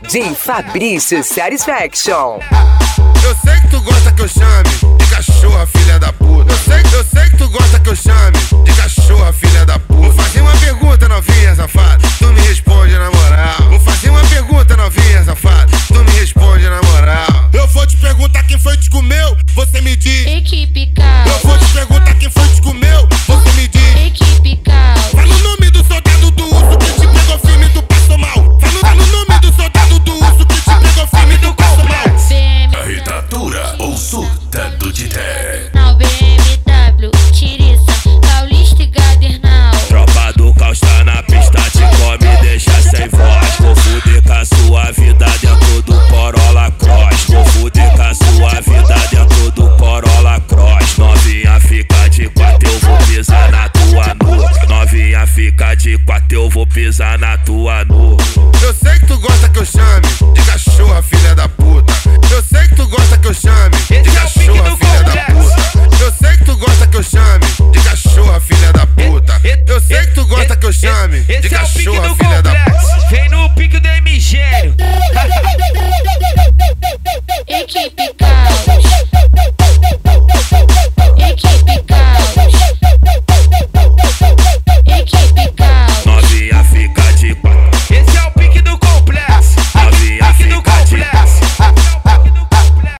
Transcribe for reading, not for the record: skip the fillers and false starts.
DJ Fabrício Satisfaction. Eu sei que tu gosta que eu chame de cachorra, filha da puta. Eu sei que tu gosta que eu chame de cachorra, filha da puta. Vou fazer uma pergunta, novinha safada, tu me responde na moral. Vou fazer uma pergunta, novinha safada, tu me responde na moral. Eu vou te perguntar quem foi que te comeu, você me diz. Equipe Cal. Eu vou te perguntar quem foi que te comeu, você me diz. Equipe Cal. Fala o nome do soldado do urso que te pegou firme e tu passou mal. Fala o nome do soldado do urso que te pegou firme e tu passou mal. Agitatura ou surta do Tité. Não, BMW, Tiriça, Paulista e Gadernal. Tropa do Caos tá na pista, te come, deixa sem voz. Vou fuder com a sua vida dentro do Corolla Cross. Vou fuder com a sua vida dentro do Corolla Cross. Novinha fica de quatro, eu vou pisar na tua nuca. Novinha fica de quatro, eu vou pisar na tua nuca. Eu sei que tu gosta que eu chame de cachorra, filha da puta. Eu sei que tu gosta que eu chame